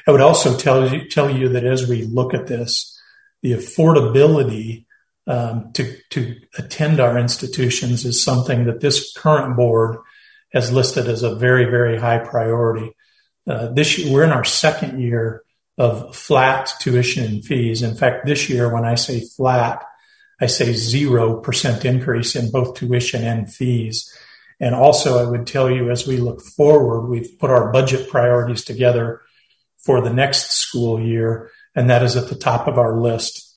I would also tell you that as we look at this, the affordability to attend our institutions is something that this current board has listed as a very, very high priority. This year, we're in our second year of flat tuition and fees. In fact, this year, when I say flat, I say 0% increase in both tuition and fees. And also, I would tell you, as we look forward, we've put our budget priorities together for the next school year, and that is at the top of our list.